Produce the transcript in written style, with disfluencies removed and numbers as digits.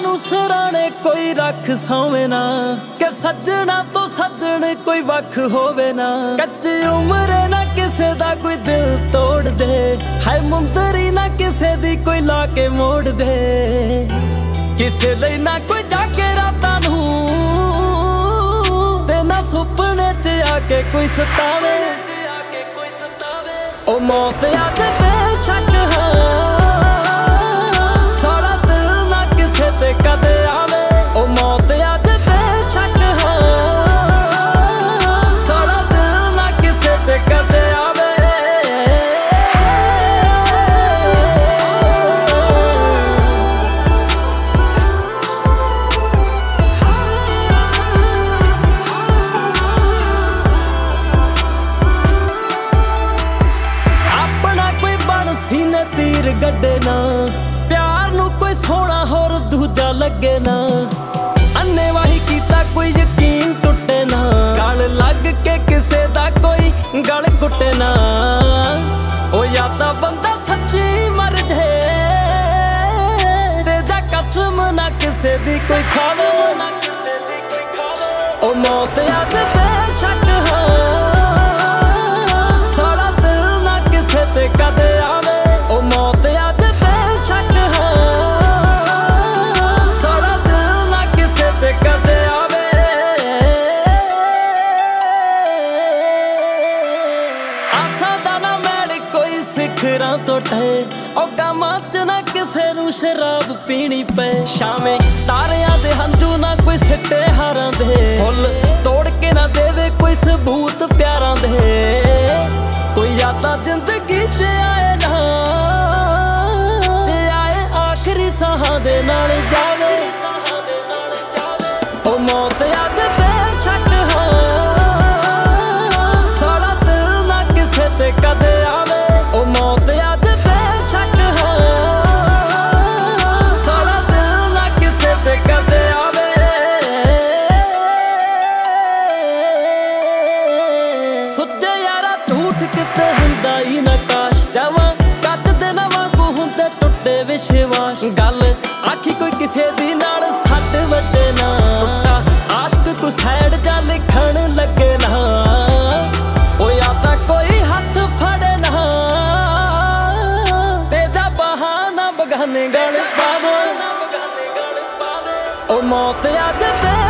ਨੂੰ ਸਰਾਣੇ ਕੋਈ ਰੱਖ ਸੌਵੇਂ ਨਾ ਕਿ ਸੱਜਣਾ ਤੋਂ ਸੱਜਣ ਕੋਈ ਵੱਖ ਹੋਵੇ ਨਾ। ਕੱਚੀ ਉਮਰੇ ਨਾ ਕਿਸੇ ਦਾ ਕੋਈ ਦਿਲ ਤੋੜ ਦੇ, ਹਾਏ ਮੁੰਦਰੀ ਨਾ ਕਿਸੇ ਦੀ ਕੋਈ ਲਾ ਕੇ ਮੋੜ ਦੇ। ਕਿਸੇ ਲਈ ਨਾ ਕੋਈ ਜਾਗੇ ਰਾਤਾਂ ਨੂੰ ਤੇ ਨਾ ਸੁਪਨੇ 'ਚ ਆ ਕੇ ਕੋਈ ਸਤਾਵੇ। ਉਹ ਮੌਤ ਅੱਜ ਬੇਸ਼ੱਕ ਸਾਰਾ ਦਿਲ ਨਾ ਕਿਸੇ ਤੇ ਕਦੇ ਆਵੇ। ਉਹ ਮੌਤ ਅੱਜ ਬੇਸ਼ੱਕ ਸਾਰਾ ਦਿਲ ਨਾ ਕਿਸੇ ਤੇ ਕਦੇ ਆਵੇ। ਸੀਨੇ ਤੀਰ ਗੱਡੇ ਨਾ, ਪਿਆਰ ਨੂੰ ਕੋਈ ਸੋਹਣਾ ਹੋਰ ਦੂਜਾ ਲੱਗੇ ਨਾ। ਅੰਨੇਵਾਹੀ ਕੀਤਾ ਕੋਈ ਯਕੀਨ ਟੁੱਟੇ ਨਾ, ਗਲ ਲੱਗ ਕੇ ਕਿਸੇ ਦਾ ਕੋਈ ਗਲ ਘੁੱਟੇ ਨਾ। ਉਹ ਯਾਦਾਂ ਬੰਦਾ ਸੱਚੀ ਮਰ ਜੇ ਤੇ ਜਾ ਕਸਮ ਨਾ ਕਿਸੇ ਦੀ ਕੋਈ ਖਾਵੇ। ਉਹ ਮੌਤ ਅੱਜ ਬੇਸ਼ੱਕ ਸਾਰਾ ਦਿਲ ਨਾ ਕਿਸੇ ਤੇ ਕਦੇ ਆਵੇ। ਉਹ ਮੌਤ ਅੱਜ ਬੇਸ਼ੱਕ ਸਾਰਾ ਦਿਲ ਨਾ ਕਿਸੇ ਤੇ ਕਦੇ ਆਵੇ। ਆਸਾਂ ਦਾ ਨਾ ਮੈਲ ਕੋਈ ਸਿਖਰਾਂ ਤੋਂ ਟਹੇ, ਉਹ ਗਮਾਂ 'ਚ ਨਾ ਕਿਸੇ ਨੂੰ ਸ਼ਰਾਬ ਪੀਣੀ ਪਏ। ਸ਼ਾਮੇ ਤਾਰਿਆਂ ਦੇ ਹੰਝੂ ਨਾ ਕੋਈ ਸਿੱਟੇ ਹਾਰਾਂ ਦੇ, ਫੁੱਲ ਤੋੜ ਕੇ ਨਾ ਦੇਵੇ ਕੋਈ ਸਬੂਤ ਪਿਆਰਾਂ ਦੇ। ਕੋਈ ਯਾਦਾਂ ਜ਼ਿੰਦਗੀ 'ਚ ਆਏ ਨਾ ਸਾਹਾਂ ਦੇ ਨਾਲ ਜਾਵੇ। ਉਹ ਮੌਤ ਅੱਜ ਬੇਸ਼ੱਕ ਸਾਰਾ ਦਿਲ ਨਾ ਕਿਸੇ ਤੇ ਕਦੇ ਆਵੇ। ਉਹ ਮੌਤ ਅੱਜ ਬੇਸ਼ੱਕ ਸਾਰਾ ਦਿਲ ਨਾ ਕਿਸੇ ਤੇ ਕਦੇ ਆਵੇ। ਸੁੱਚੇ ਯਾਰਾ ਝੂਠ ਕਿਤੇ ਹੁੰਦਾ ਹੀ ਨਾ, ਕਾਸ਼ ਜਾਵਾਂ ਕੱਦ ਦੇ ਨਾ ਵਾਂਗੂ ਹੁੰਦੇ ਟੁੱਟੇ ਵਿਸ਼ਵਾਸ। ਗੱਲ ਆਖੀ ਕੋਈ ਕਿਸੇ ਦੀ ਨਾਲ ਸੱਟ ਵੱਜੇ ਨਾ, ਆਸ਼ਕ ਕੋਈ ਸਾਈਡ ਜਾ ਲਿਖਣ ਲੱਗੇ ਨਾ। ਉਹ ਯਾਦਾਂ ਕੋਈ ਹੱਥ ਫੜੇ ਨਾ ਤੇ ਜਾ ਬਹਾਨਾ ਬਗਾਨੇ ਗਲ ਪਾਵੇ। ਉਹ ਮੌਤ ਅੱਜ